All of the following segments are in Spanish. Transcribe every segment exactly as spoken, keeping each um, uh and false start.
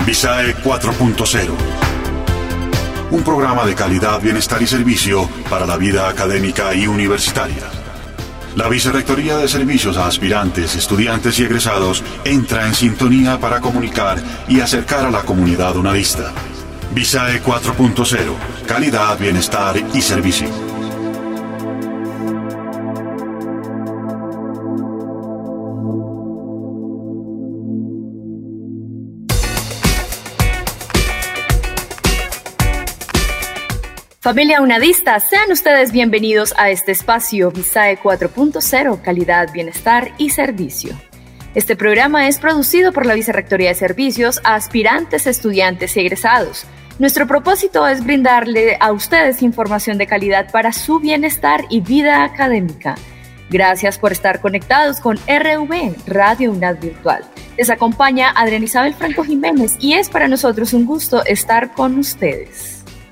Visae cuatro punto cero. Un programa de calidad, bienestar y servicio para la vida académica y universitaria. La Vicerrectoría de Servicios a Aspirantes, Estudiantes y Egresados entra en sintonía para comunicar y acercar a la comunidad unadista. Visae cuatro punto cero. Calidad, bienestar y servicio. Familia unadista, sean ustedes bienvenidos a este espacio Visae cuatro punto cero, calidad, bienestar y servicio. Este programa es producido por la Vicerrectoría de Servicios a aspirantes, estudiantes y egresados. Nuestro propósito es brindarle a ustedes información de calidad para su bienestar y vida académica. Gracias por estar conectados con R V, Radio UNAD Virtual. Les acompaña Adriana Isabel Franco Jiménez y es para nosotros un gusto estar con ustedes.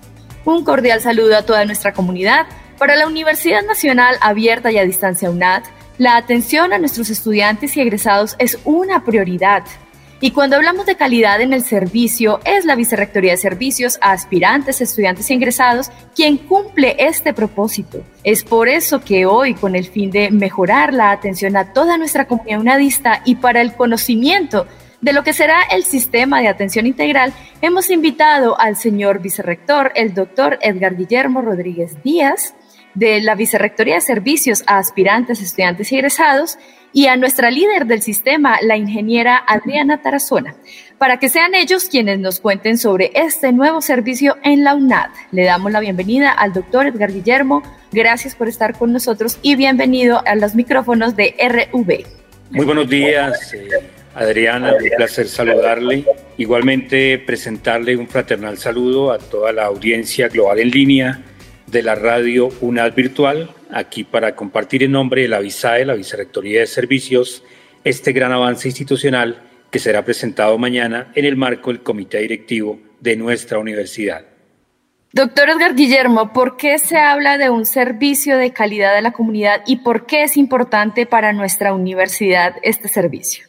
Un cordial saludo a toda nuestra comunidad. Para la Universidad Nacional Abierta y a Distancia UNAD, la atención a nuestros estudiantes y egresados es una prioridad. Y cuando hablamos de calidad en el servicio, es la Vicerrectoría de Servicios a aspirantes, estudiantes y egresados quien cumple este propósito. Es por eso que hoy, con el fin de mejorar la atención a toda nuestra comunidad unadista y para el conocimiento de lo que será el sistema de atención integral, hemos invitado al señor vicerrector, el doctor Edgar Guillermo Rodríguez Díaz, de la Vicerrectoría de Servicios a Aspirantes, Estudiantes y Egresados, y a nuestra líder del sistema, la ingeniera Adriana Tarazona, para que sean ellos quienes nos cuenten sobre este nuevo servicio en la UNAD. Le damos la bienvenida al doctor Edgar Guillermo. Gracias por estar con nosotros y bienvenido a los micrófonos de R V. Muy buenos días, eh, Adriana, un placer saludarle. Igualmente presentarle un fraternal saludo a toda la audiencia global en línea de la radio UNAD Virtual, aquí para compartir en nombre de la Visae, la Vicerrectoría de Servicios, este gran avance institucional que será presentado mañana en el marco del comité directivo de nuestra universidad. Doctor Edgar Guillermo, ¿por qué se habla de un servicio de calidad a la comunidad y por qué es importante para nuestra universidad este servicio?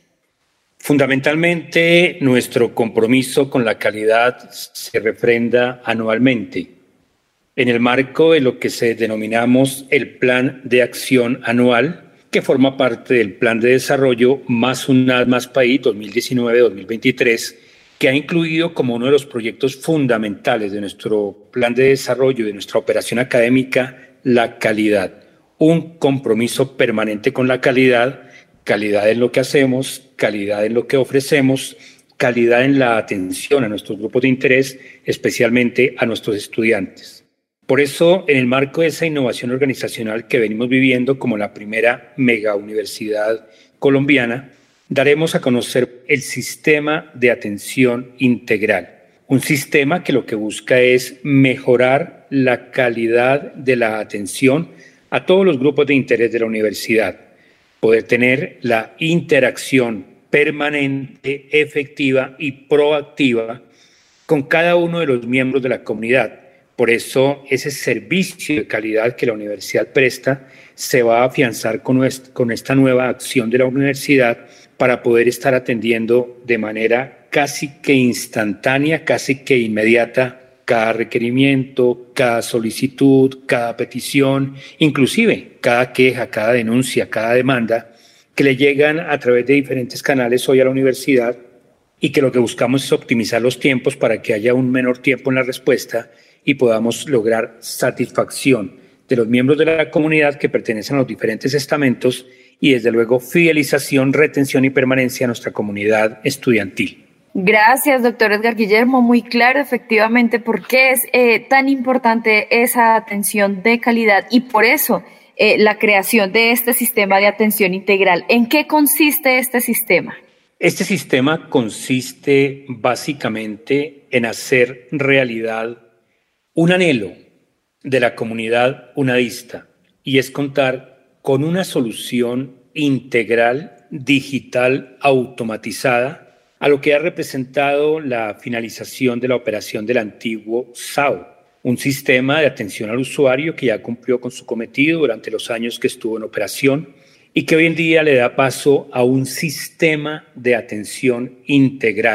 Fundamentalmente, nuestro compromiso con la calidad se refrenda anualmente en el marco de lo que se denominamos el Plan de Acción Anual, que forma parte del Plan de Desarrollo Más UNAD, Más País dos mil diecinueve a dos mil veintitrés, que ha incluido como uno de los proyectos fundamentales de nuestro plan de desarrollo y de nuestra operación académica la calidad. Un compromiso permanente con la calidad, calidad en lo que hacemos, calidad en lo que ofrecemos, calidad en la atención a nuestros grupos de interés, especialmente a nuestros estudiantes. Por eso, en el marco de esa innovación organizacional que venimos viviendo como la primera mega universidad colombiana, daremos a conocer el sistema de atención integral. Un sistema que lo que busca es mejorar la calidad de la atención a todos los grupos de interés de la universidad, poder tener la interacción permanente, efectiva y proactiva con cada uno de los miembros de la comunidad. Por eso, ese servicio de calidad que la universidad presta se va a afianzar con, nuestra, con esta nueva acción de la universidad para poder estar atendiendo de manera casi que instantánea, casi que inmediata, cada requerimiento, cada solicitud, cada petición, inclusive cada queja, cada denuncia, cada demanda que le llegan a través de diferentes canales hoy a la universidad y que lo que buscamos es optimizar los tiempos para que haya un menor tiempo en la respuesta y podamos lograr satisfacción de los miembros de la comunidad que pertenecen a los diferentes estamentos y desde luego fidelización, retención y permanencia a nuestra comunidad estudiantil. Gracias, doctor Edgar Guillermo. Muy claro, efectivamente, por qué es eh, tan importante esa atención de calidad y por eso eh, la creación de este sistema de atención integral. ¿En qué consiste este sistema? Este sistema consiste básicamente en hacer realidad un anhelo de la comunidad unadista y es contar con una solución integral, digital, automatizada a lo que ha representado la finalización de la operación del antiguo S A U, un sistema de atención al usuario que ya cumplió con su cometido durante los años que estuvo en operación y que hoy en día le da paso a un sistema de atención integral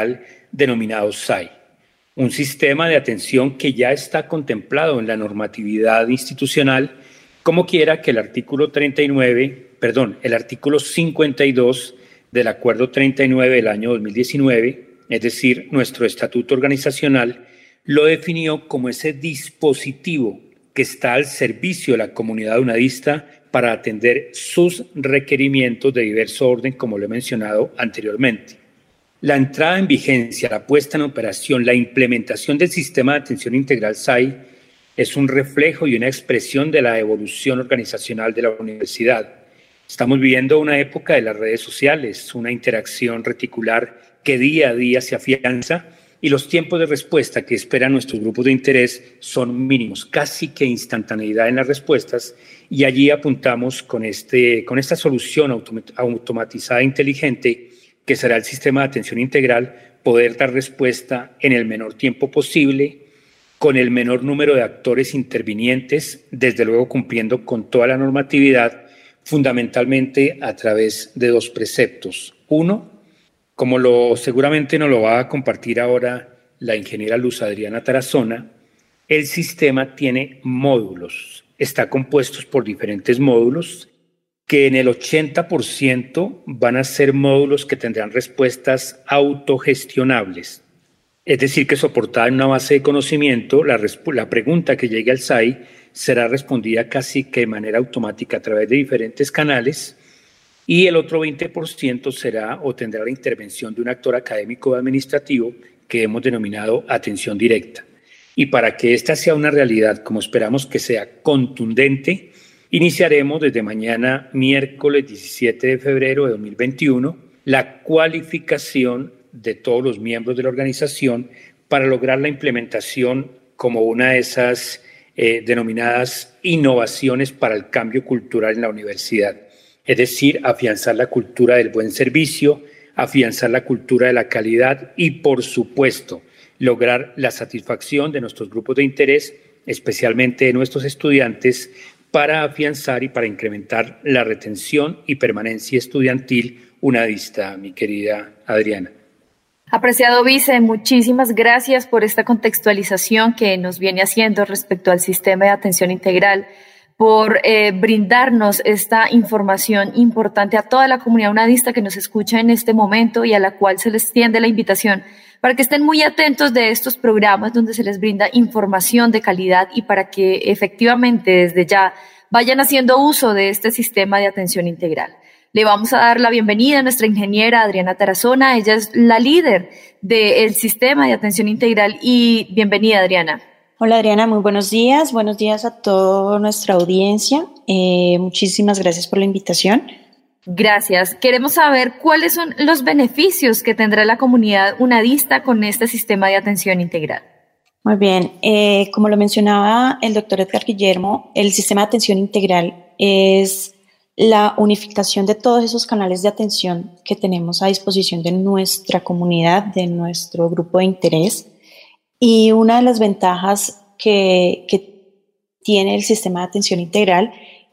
denominado S A I, un sistema de atención que ya está contemplado en la normatividad institucional, como quiera que el artículo treinta y nueve, perdón, el artículo cincuenta y dos del Acuerdo treinta y nueve del año dos mil diecinueve, es decir, nuestro estatuto organizacional, lo definió como ese dispositivo que está al servicio de la comunidad unadista para atender sus requerimientos de diverso orden, como lo he mencionado anteriormente. La entrada en vigencia, la puesta en operación, la implementación del sistema de atención integral S A I es un reflejo y una expresión de la evolución organizacional de la universidad. Estamos viviendo una época de las redes sociales, una interacción reticular que día a día se afianza y los tiempos de respuesta que esperan nuestros grupos de interés son mínimos, casi que instantaneidad en las respuestas, y allí apuntamos con, este, con esta solución automatizada e inteligente que será el sistema de atención integral, poder dar respuesta en el menor tiempo posible, con el menor número de actores intervinientes, desde luego cumpliendo con toda la normatividad, fundamentalmente a través de dos preceptos. Uno, como lo, seguramente nos lo va a compartir ahora la ingeniera Luz Adriana Tarazona, el sistema tiene módulos, está compuesto por diferentes módulos, que en el ochenta por ciento van a ser módulos que tendrán respuestas autogestionables. Es decir, que soportada en una base de conocimiento, la, la pregunta que llegue al S A I será respondida casi que de manera automática a través de diferentes canales, y el otro veinte por ciento será o tendrá la intervención de un actor académico o administrativo que hemos denominado atención directa. Y para que esta sea una realidad, como esperamos que sea contundente, iniciaremos desde mañana, miércoles diecisiete de febrero de dos mil veintiuno, la cualificación de todos los miembros de la organización para lograr la implementación como una de esas eh, denominadas innovaciones para el cambio cultural en la universidad. Es decir, afianzar la cultura del buen servicio, afianzar la cultura de la calidad y, por supuesto, lograr la satisfacción de nuestros grupos de interés, especialmente de nuestros estudiantes, para afianzar y para incrementar la retención y permanencia estudiantil unadista, mi querida Adriana. Apreciado vice, muchísimas gracias por esta contextualización que nos viene haciendo respecto al sistema de atención integral, por eh, brindarnos esta información importante a toda la comunidad unadista que nos escucha en este momento y a la cual se les extiende la invitación para que estén muy atentos de estos programas donde se les brinda información de calidad y para que efectivamente desde ya vayan haciendo uso de este sistema de atención integral. Le vamos a dar la bienvenida a nuestra ingeniera Adriana Tarazona. Ella es la líder del sistema de atención integral y bienvenida, Adriana. Hola Adriana, muy buenos días. Buenos días a toda nuestra audiencia. Eh, muchísimas gracias por la invitación. Gracias. Queremos saber cuáles son los beneficios que tendrá la comunidad unadista con este sistema de atención integral. Muy bien. Eh, como lo mencionaba el doctor Edgar Guillermo, el sistema de atención integral es la unificación de todos esos canales de atención que tenemos a disposición de nuestra comunidad, de nuestro grupo de interés. Y una de las ventajas que, que tiene el sistema de atención integral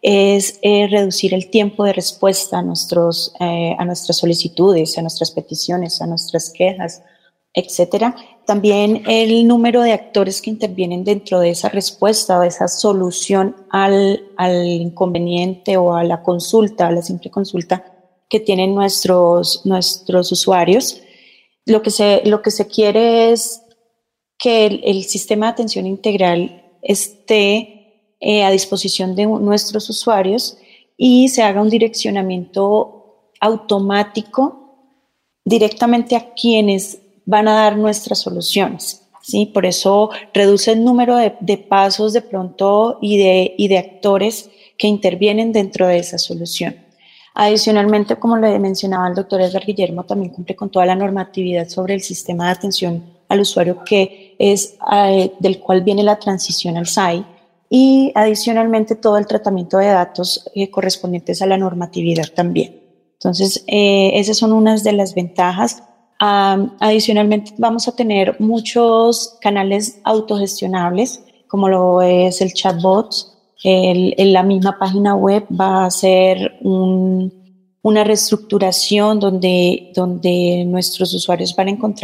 es eh, reducir el tiempo de respuesta a, nuestros, eh, a nuestras solicitudes, a nuestras peticiones, a nuestras quejas, etcétera. También el número de actores que intervienen dentro de esa respuesta o de esa solución al, al inconveniente o a la consulta, a la simple consulta que tienen nuestros, nuestros usuarios. Lo que se, lo que se quiere es que el, el sistema de atención integral esté eh, a disposición de nuestros usuarios y se haga un direccionamiento automático directamente a quienes van a dar nuestras soluciones, ¿sí? Por eso reduce el número de, de pasos de pronto y de, y de actores que intervienen dentro de esa solución. Adicionalmente, como le mencionaba el doctor Edgar Guillermo, también cumple con toda la normatividad sobre el sistema de atención al usuario que es eh, del cual viene la transición al S A I y adicionalmente todo el tratamiento de datos eh, correspondientes a la normatividad también. Entonces, eh, esas son unas de las ventajas. Um, adicionalmente, vamos a tener muchos canales autogestionables, como lo es el chatbot. El, el, la misma página web va a ser un, una reestructuración donde, donde nuestros usuarios van a encontrar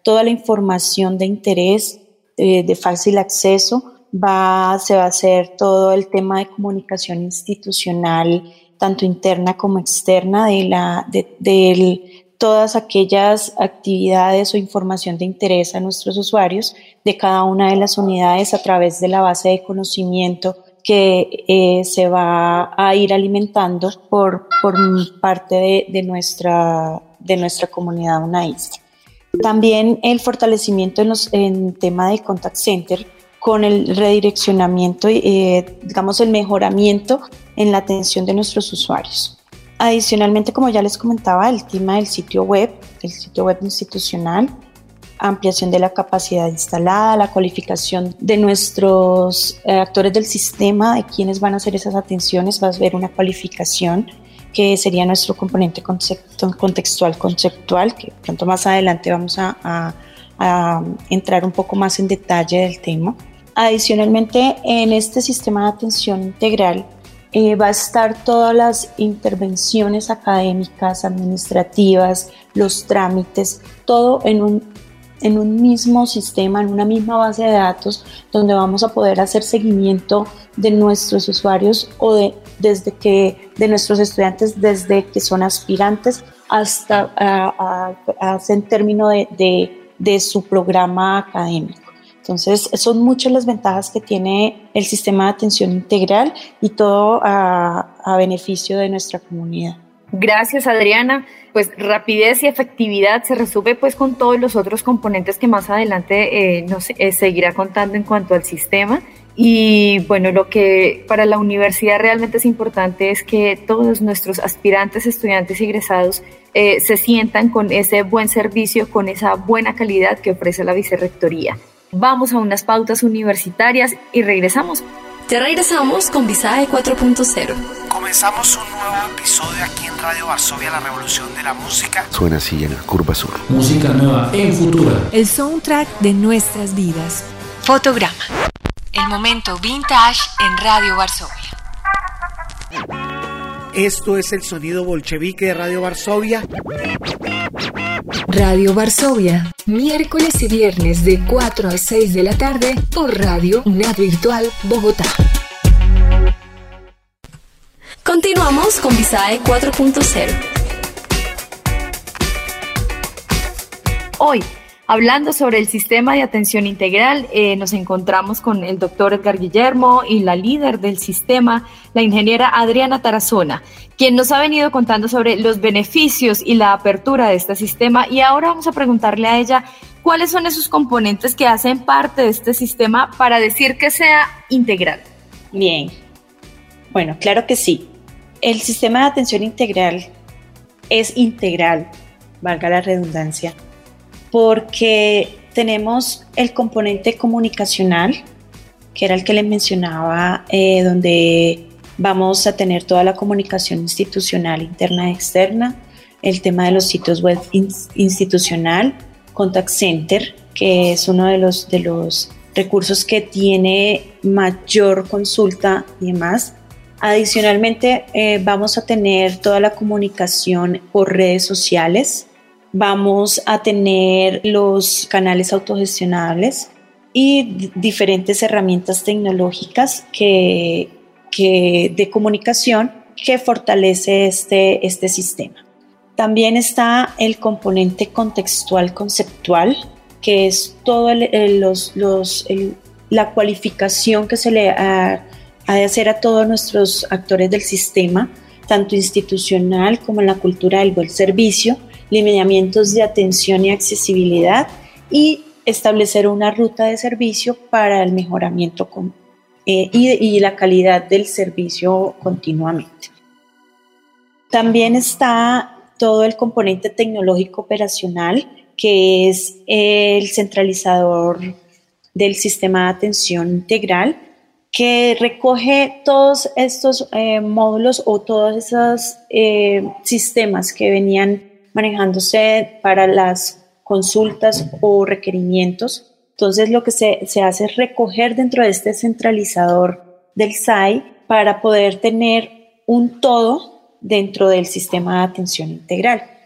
toda la información de interés, eh, de fácil acceso. Va, se va a hacer todo el tema de comunicación institucional, tanto interna como externa, de, la, de, de todas aquellas actividades o información de interés a nuestros usuarios de cada una de las unidades a través de la base de conocimiento que eh, se va a ir alimentando por, por parte de, de, nuestra, de nuestra comunidad UNAIST. También el fortalecimiento en, los, en tema de contact center, con el redireccionamiento y, eh, digamos, el mejoramiento en la atención de nuestros usuarios. Adicionalmente, como ya les comentaba, el tema del sitio web, el sitio web institucional, ampliación de la capacidad instalada, la cualificación de nuestros eh, actores del sistema, de quienes van a hacer esas atenciones, va a haber una cualificación que sería nuestro componente contextual conceptual, que pronto más adelante vamos a, a, a entrar un poco más en detalle del tema. Adicionalmente, en este sistema de atención integral eh, va a estar todas las intervenciones académicas, administrativas, los trámites, todo en un, en un mismo sistema, en una misma base de datos, donde vamos a poder hacer seguimiento de nuestros usuarios o de, desde que, de nuestros estudiantes desde que son aspirantes hasta a, a, a, en términos de, de, de su programa académico. Entonces, son muchas las ventajas que tiene el sistema de atención integral y todo a, a beneficio de nuestra comunidad. Gracias, Adriana. Pues rapidez y efectividad se resume pues con todos los otros componentes que más adelante eh, nos eh, seguirá contando en cuanto al sistema. Y bueno, lo que para la universidad realmente es importante es que todos nuestros aspirantes, estudiantes y egresados eh, se sientan con ese buen servicio, con esa buena calidad que ofrece la Vicerrectoría. Vamos a unas pautas universitarias y regresamos. Ya regresamos con Visae cuatro punto cero. Comenzamos un nuevo episodio aquí en Radio Varsovia, la revolución de la música. Suena así en la Curva Sur. Música nueva en Futura. El soundtrack de nuestras vidas. Fotograma. El momento vintage en Radio Varsovia. Esto es el sonido bolchevique de Radio Varsovia. Radio Varsovia, miércoles y viernes de cuatro a seis de la tarde por Radio UNAD Virtual Bogotá. Continuamos con Visae cuatro punto cero. Hoy, hablando sobre el sistema de atención integral, eh, nos encontramos con el doctor Edgar Guillermo y la líder del sistema, la ingeniera Adriana Tarazona, quien nos ha venido contando sobre los beneficios y la apertura de este sistema, y ahora vamos a preguntarle a ella cuáles son esos componentes que hacen parte de este sistema para decir que sea integral. Bien, bueno, claro que sí. El sistema de atención integral es integral, valga la redundancia, porque tenemos el componente comunicacional, que era el que les mencionaba, eh, donde vamos a tener toda la comunicación institucional interna y externa, el tema de los sitios web in- institucional, contact center, que es uno de los, de los recursos que tiene mayor consulta y demás. Adicionalmente, eh, vamos a tener toda la comunicación por redes sociales. Vamos a tener los canales autogestionables y d- diferentes herramientas tecnológicas que, que, de comunicación que fortalece este, este sistema. También está el componente contextual conceptual, que es todo el, el, los, los, el, la cualificación que se le ha, ha de hacer a todos nuestros actores del sistema, tanto institucional como en la cultura del buen servicio, lineamientos de atención y accesibilidad y establecer una ruta de servicio para el mejoramiento con, eh, y, y la calidad del servicio continuamente. También está todo el componente tecnológico operacional, que es el centralizador del sistema de atención integral, que recoge todos estos eh, módulos o todos esos eh, sistemas que venían manejándose para las consultas o requerimientos. Entonces lo que se, se hace es recoger dentro de este centralizador del S A I para poder tener un todo dentro del sistema de atención integral.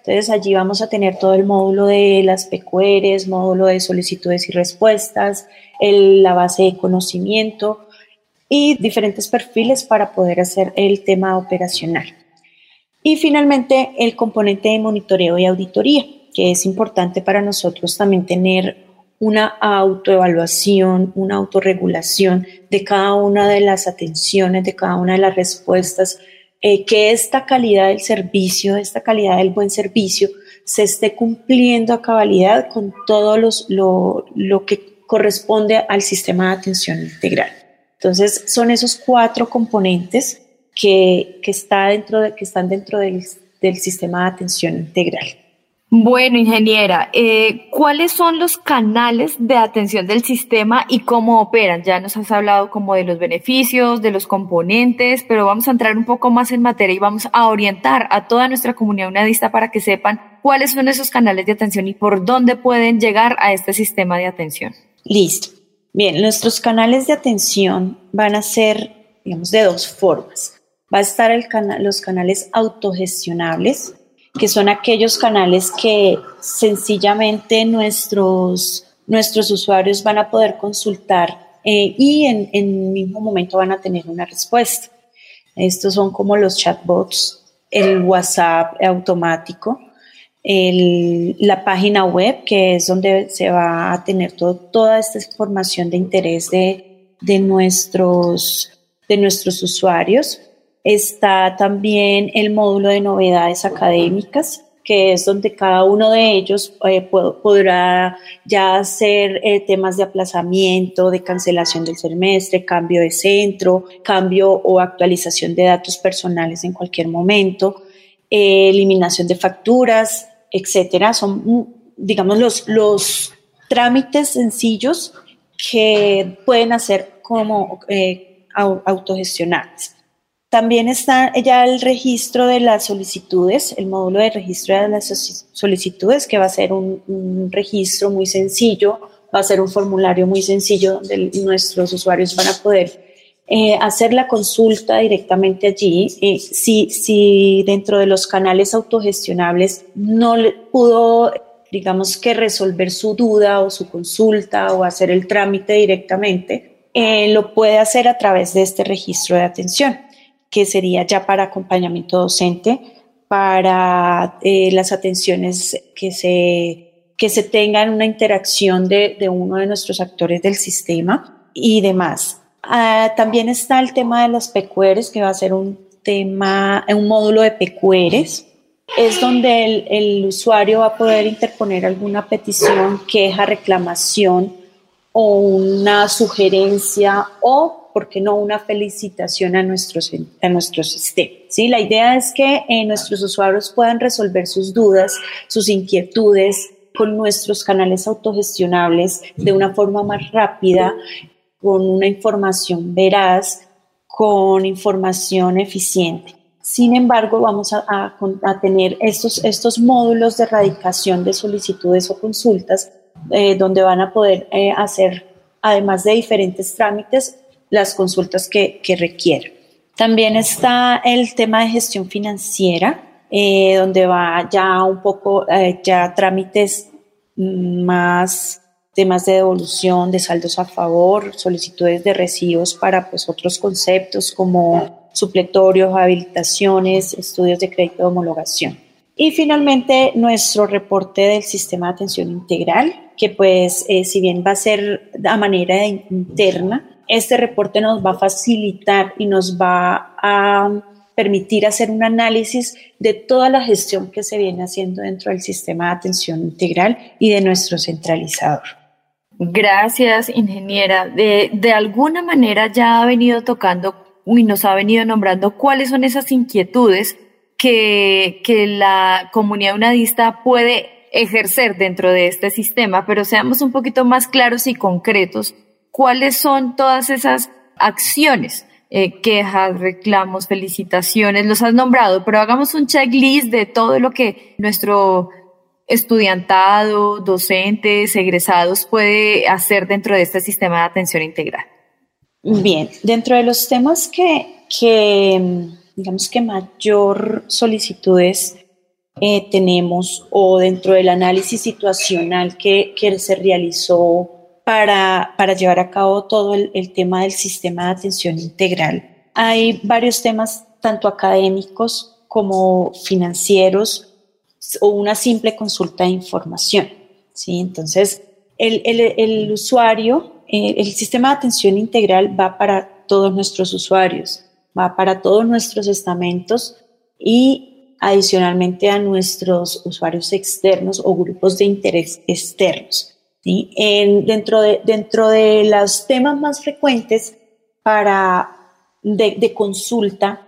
Entonces allí vamos a tener todo el módulo de las P Q Rs, módulo de solicitudes y respuestas, el, la base de conocimiento y diferentes perfiles para poder hacer el tema operacional. Y finalmente el componente de monitoreo y auditoría, que es importante para nosotros también tener una autoevaluación, una autorregulación de cada una de las atenciones, de cada una de las respuestas, eh, que esta calidad del servicio, esta calidad del buen servicio se esté cumpliendo a cabalidad con todo los, lo, lo que corresponde al sistema de atención integral. Entonces, son esos cuatro componentes que, que, está dentro de, que están dentro del, del sistema de atención integral. Bueno, ingeniera, eh, ¿cuáles son los canales de atención del sistema y cómo operan? Ya nos has hablado como de los beneficios, de los componentes, pero vamos a entrar un poco más en materia y vamos a orientar a toda nuestra comunidad unadista para que sepan cuáles son esos canales de atención y por dónde pueden llegar a este sistema de atención. Listo. Bien, nuestros canales de atención van a ser, digamos, de dos formas. Va a estar el cana- los canales autogestionables, que son aquellos canales que sencillamente nuestros, nuestros usuarios van a poder consultar eh, y en, en el mismo momento van a tener una respuesta. Estos son como los chatbots, el WhatsApp automático, el, la página web, que es donde se va a tener todo, toda esta información de interés de, de, nuestros, de nuestros usuarios. Está también el módulo de novedades académicas, que es donde cada uno de ellos eh, podrá ya hacer eh, temas de aplazamiento, de cancelación del semestre, cambio de centro, cambio o actualización de datos personales en cualquier momento, eh, eliminación de facturas, etcétera. Son, digamos, los, los trámites sencillos que pueden hacer como eh, autogestionables. También está ya el registro de las solicitudes, el módulo de registro de las solicitudes, que va a ser un, un registro muy sencillo, va a ser un formulario muy sencillo donde nuestros usuarios van a poder eh, hacer la consulta directamente allí. Eh, si, si dentro de los canales autogestionables no le pudo, digamos que resolver su duda o su consulta o hacer el trámite directamente, eh, lo puede hacer a través de este registro de atención, que sería ya para acompañamiento docente, para eh, las atenciones que se, que se tengan una interacción de, de uno de nuestros actores del sistema y demás. Ah, también está el tema de las P Q Rs, que va a ser un tema, un módulo de P Q Rs. Es donde el, el usuario va a poder interponer alguna petición, queja, reclamación o una sugerencia o, ¿por qué no, una felicitación a nuestro, a nuestro sistema? ¿Sí? La idea es que eh, nuestros usuarios puedan resolver sus dudas, sus inquietudes con nuestros canales autogestionables de una forma más rápida, con una información veraz, con información eficiente. Sin embargo, vamos a, a, a tener estos, estos módulos de erradicación de solicitudes o consultas eh, donde van a poder eh, hacer, además de diferentes trámites, las consultas que, que requieran. También está el tema de gestión financiera, eh, donde va ya un poco, eh, ya trámites más, temas de devolución, de saldos a favor, solicitudes de recibos para pues otros conceptos como supletorios, habilitaciones, estudios de crédito de homologación. Y finalmente nuestro reporte del sistema de atención integral, que pues eh, si bien va a ser a manera interna, este reporte nos va a facilitar y nos va a permitir hacer un análisis de toda la gestión que se viene haciendo dentro del sistema de atención integral y de nuestro centralizador. Gracias, ingeniera. De, de alguna manera ya ha venido tocando y nos ha venido nombrando cuáles son esas inquietudes que, que la comunidad unadista puede ejercer dentro de este sistema, pero seamos un poquito más claros y concretos. ¿Cuáles son todas esas acciones? Eh, quejas, reclamos, felicitaciones, los has nombrado, pero hagamos un checklist de todo lo que nuestro estudiantado, docentes, egresados puede hacer dentro de este sistema de atención integral. Bien, dentro de los temas que, que digamos que mayor solicitudes eh, tenemos o dentro del análisis situacional que, que se realizó para, para llevar a cabo todo el, el tema del sistema de atención integral. Hay varios temas, tanto académicos como financieros, o una simple consulta de información, ¿sí? Entonces, el, el, el usuario, eh, el sistema de atención integral va para todos nuestros usuarios, va para todos nuestros estamentos y adicionalmente a nuestros usuarios externos o grupos de interés externos, ¿sí? En, dentro, de, dentro de los temas más frecuentes para, de, de consulta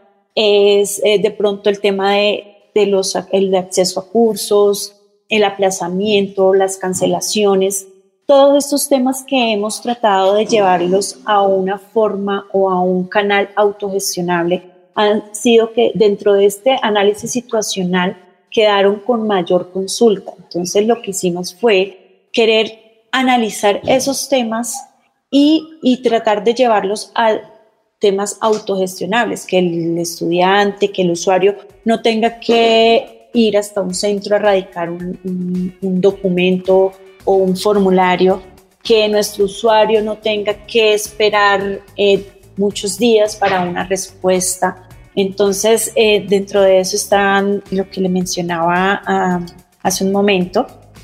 es eh, de pronto el tema de, de los, el de acceso a cursos, el aplazamiento, las cancelaciones, todos estos temas que hemos tratado de llevarlos a una forma o a un canal autogestionable han sido que dentro de este análisis situacional quedaron con mayor consulta. Entonces lo que hicimos fue querer analizar esos temas y, y tratar de llevarlos a temas autogestionables, que el estudiante, que el usuario no tenga que ir hasta un centro a radicar un, un, un documento o un formulario, que nuestro usuario no tenga que esperar eh, muchos días para una respuesta. Entonces, eh, dentro de eso está lo que le mencionaba uh, hace un momento,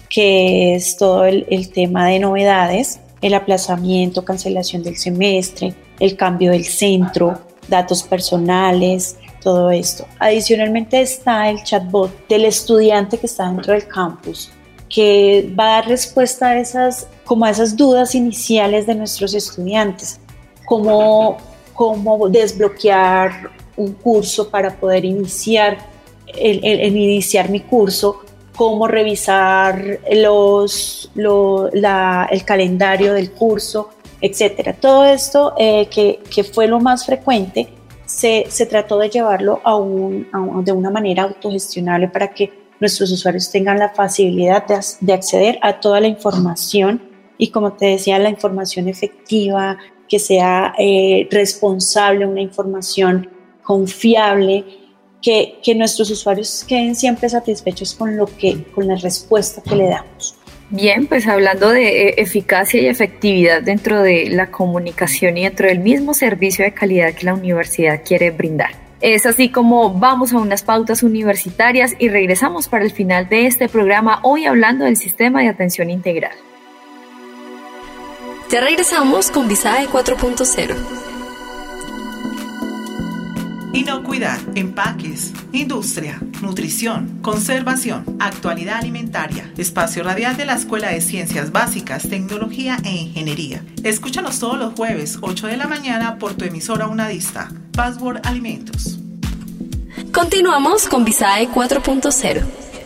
que es todo el, el tema de novedades, el aplazamiento, cancelación del semestre, el cambio del centro, datos personales, todo esto. Adicionalmente está el chatbot del estudiante que está dentro del campus, que va a dar respuesta a esas, como a esas dudas iniciales de nuestros estudiantes, como cómo desbloquear un curso para poder iniciar, el, el, el iniciar mi curso, cómo revisar los, lo, la, el calendario del curso, etcétera. Todo esto eh, que, que fue lo más frecuente, se, se trató de llevarlo a un, a un, de una manera autogestionable para que nuestros usuarios tengan la facilidad de, de acceder a toda la información y, como te decía, la información efectiva, que sea eh, responsable, una información confiable, que, que nuestros usuarios queden siempre satisfechos con, lo que, con la respuesta que le damos. Bien, pues hablando de eficacia y efectividad dentro de la comunicación y dentro del mismo servicio de calidad que la universidad quiere brindar. Es así como vamos a unas pautas universitarias y regresamos para el final de este programa, hoy hablando del sistema de atención integral. Ya regresamos con Visae cuatro punto cero. Inocuidad, empaques, industria, nutrición, conservación, actualidad alimentaria, espacio radial de la Escuela de Ciencias Básicas, Tecnología e Ingeniería. Escúchanos todos los jueves, ocho de la mañana, por tu emisora Unadista. Password Alimentos. Continuamos con Visae cuatro punto cero.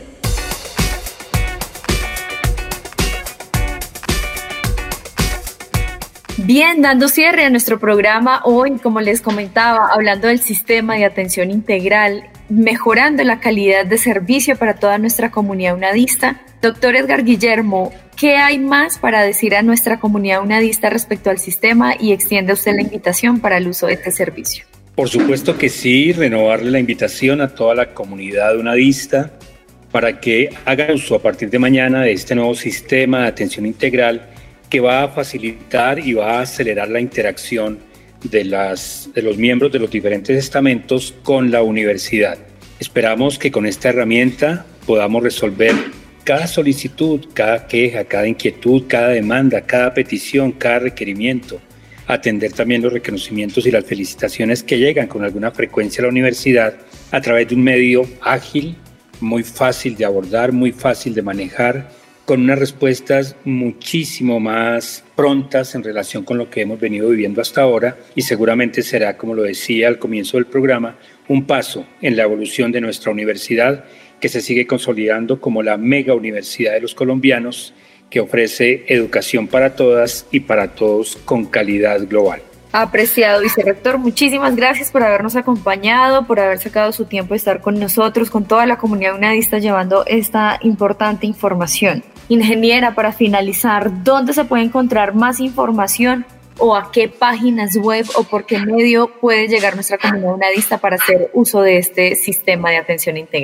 Bien, dando cierre a nuestro programa hoy, como les comentaba, hablando del sistema de atención integral, mejorando la calidad de servicio para toda nuestra comunidad unadista. Doctor Edgar Guillermo, ¿qué hay más para decir a nuestra comunidad unadista respecto al sistema y extiende usted la invitación para el uso de este servicio? Por supuesto que sí, renovarle la invitación a toda la comunidad unadista para que haga uso a partir de mañana de este nuevo sistema de atención integral que va a facilitar y va a acelerar la interacción de, las, de los miembros de los diferentes estamentos con la universidad. Esperamos que con esta herramienta podamos resolver cada solicitud, cada queja, cada inquietud, cada demanda, cada petición, cada requerimiento, atender también los reconocimientos y las felicitaciones que llegan con alguna frecuencia a la universidad a través de un medio ágil, muy fácil de abordar, muy fácil de manejar, con unas respuestas muchísimo más prontas en relación con lo que hemos venido viviendo hasta ahora, y seguramente será, como lo decía al comienzo del programa, un paso en la evolución de nuestra universidad, que se sigue consolidando como la mega universidad de los colombianos, que ofrece educación para todas y para todos con calidad global. Apreciado vicerrector, muchísimas gracias por habernos acompañado, por haber sacado su tiempo de estar con nosotros, con toda la comunidad unadista, llevando esta importante información. Ingeniera, para finalizar, ¿dónde se puede encontrar más información o a qué páginas web o por qué medio puede llegar nuestra comunidad unadista para hacer uso de este sistema de atención integral?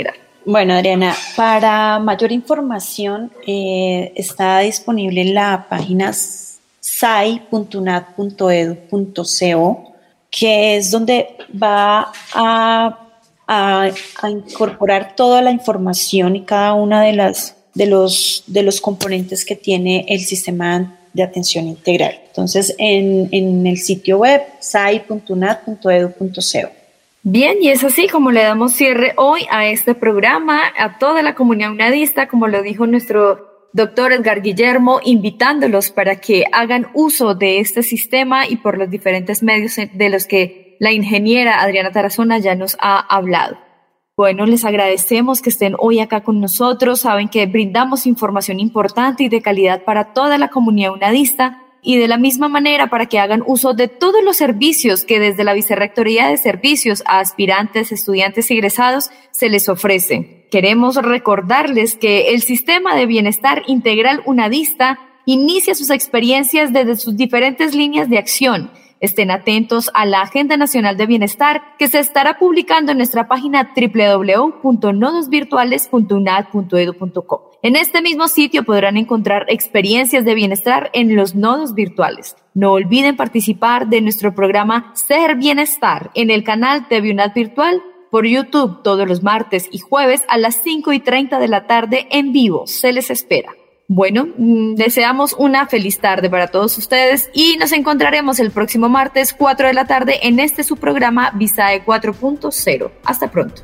Bueno, Adriana, para mayor información eh, está disponible en la página s a i punto u n a d punto e d u punto co, que es donde va a, a, a incorporar toda la información y cada una de las de los de los componentes que tiene el sistema de atención integral. Entonces, en, en el sitio web s a i punto u n a d punto e d u punto co. Bien, y es así como le damos cierre hoy a este programa, a toda la comunidad unadista, como lo dijo nuestro doctor Edgar Guillermo, invitándolos para que hagan uso de este sistema y por los diferentes medios de los que la ingeniera Adriana Tarazona ya nos ha hablado. Bueno, les agradecemos que estén hoy acá con nosotros. Saben que brindamos información importante y de calidad para toda la comunidad unadista y de la misma manera para que hagan uso de todos los servicios que desde la Vicerrectoría de Servicios a aspirantes, estudiantes y egresados se les ofrece. Queremos recordarles que el Sistema de Bienestar Integral Unadista inicia sus experiencias desde sus diferentes líneas de acción. Estén atentos a la Agenda Nacional de Bienestar que se estará publicando en nuestra página doble u doble u doble u punto nodos virtuales punto u n a d punto e d u punto co. En este mismo sitio podrán encontrar experiencias de bienestar en los nodos virtuales. No olviden participar de nuestro programa Ser Bienestar en el canal T V U N A D Virtual por YouTube todos los martes y jueves a las cinco y treinta de la tarde en vivo. Se les espera. Bueno, deseamos una feliz tarde para todos ustedes y nos encontraremos el próximo martes cuatro de la tarde en este su programa Visae cuatro punto cero. Hasta pronto.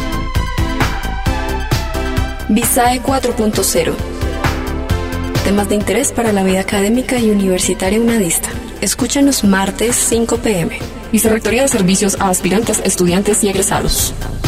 Visae cuatro punto cero. Temas de interés para la vida académica y universitaria unadista. Escúchanos martes cinco p m Vicerrectoría de Servicios a Aspirantes, Estudiantes y Egresados.